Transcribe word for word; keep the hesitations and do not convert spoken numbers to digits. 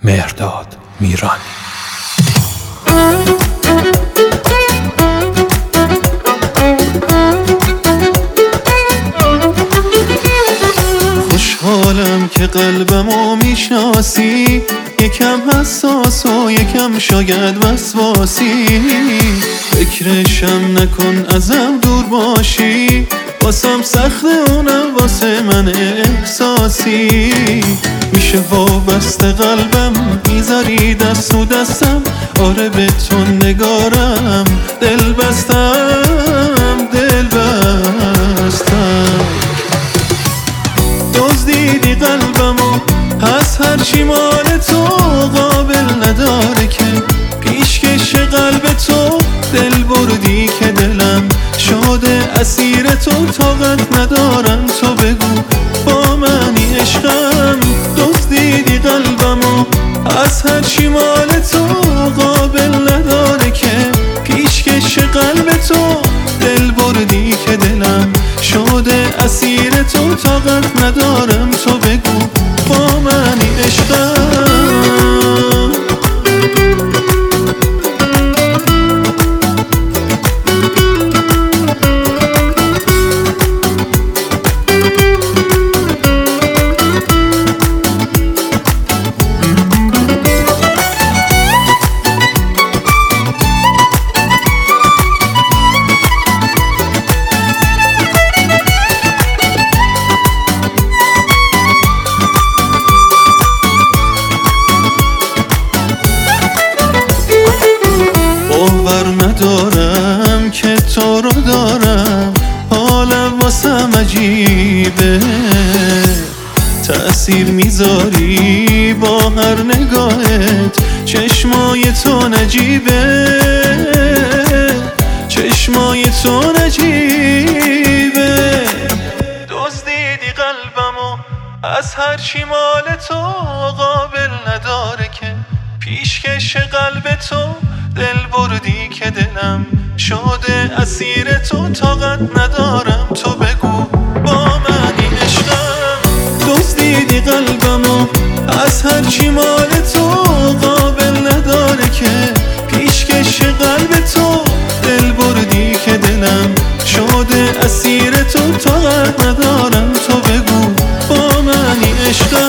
مهرداد میرانی. خوشحالم که قلبمو میشناسی، یکم حساس و یکم شاید وسواسی. فکرشم نکن ازم دور باشی، واسم سخته اونم واسه من احساسی. میشه وابسته قلبم میذاری دست و دستم، آره به تو نگارم دل بستم دل بستم. دزدیدی قلبمو پس هرچی مال تو قابل نداره که پیشکش قلب تو. دل بردی که دلم شده اسیر تو، طاقت ندارم تو بگو با منی عشقم. دزدیدی قلبمو از هرچی مال تو قابل نداره که پیشکش قلب تو. دل بردی که دلم شده اسیر تو، طاقت ندارم تو بگو با منی عشقم. باور ندارم که تو رو دارم، حالم واسم عجیبه. تأثیر میذاری با هر نگاهت، چشمای تو نجیبه چشمای تو نجیبه. دزدیدی قلبمو از هرچی مال تو قابل نداره که پیشکش قلب تو. دل بردی که دلم شده اسیر تو، طاقت ندارم تو بگو با منی عشقم. دزدیدی قلبمو از هرچی مال تو قابل نداره که پیشکش قلب تو. دل بردی که دلم شده اسیر تو، طاقت ندارم تو بگو با منی عشقم.